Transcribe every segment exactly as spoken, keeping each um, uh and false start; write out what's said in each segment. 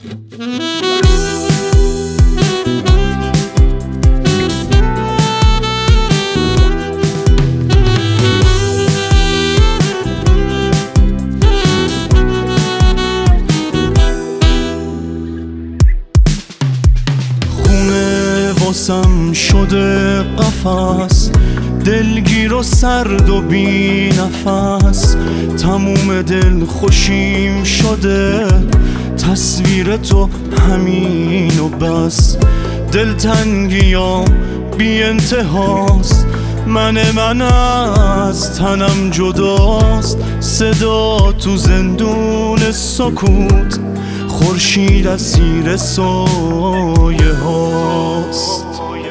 واسم شده قفس، دلگیر و سرد و بی نفس. تموم دل خوشیم شده، تصویر تو همین و بس. دلتنگیام بی انتهاست، من من از تنم جداست. صدا تو زندون سکوت، خورشید اسیر سایه هاست.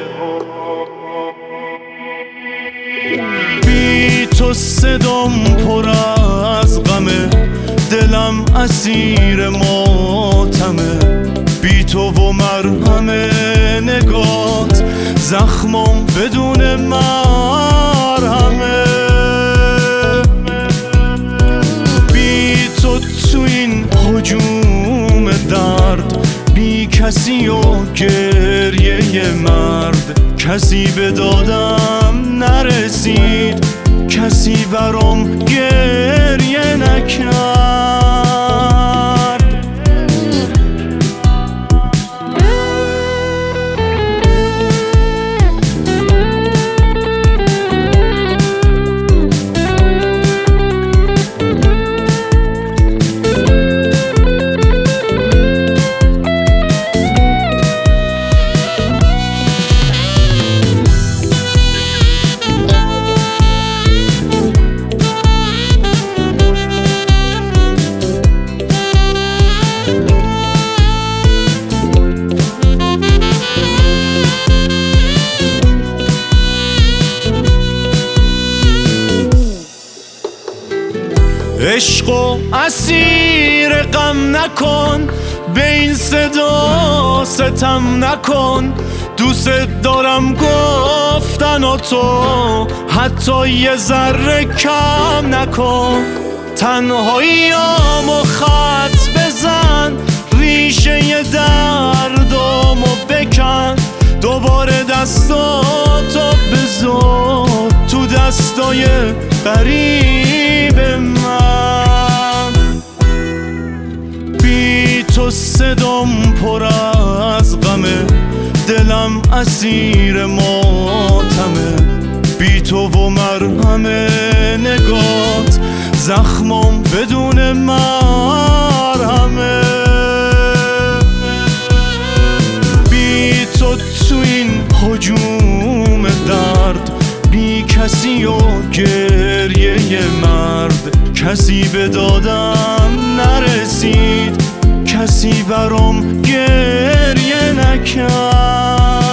بی تو صدام پر از غمه، دلم اسیر ماتمه. بی تو و مرهم نگات، زخمم بدون مرهمه. بی تو تو این هجوم درد، بی کسی و گریه مرد. کسی به دادم نرسید، کسی برام گریه نکرد. عشقو اسیر غم نکن، به این صدا ستم نکن. دوست دارم گفتن و تو حتی یه ذره کم نکن. تنهاییامو خط بزن، ریشه دردامو بکن. دوباره دستاتو بذار تو دستای قریب من. بی تو صدام پر از غمه، دلم اسیر ماتمه. بی تو و مرهم نگات، زخمم بدون مرهمه. بی تو تو این هجوم درد، بی کسی و گریه مرد. کسی به دادم نرسید، کسی برام گریه نکرد.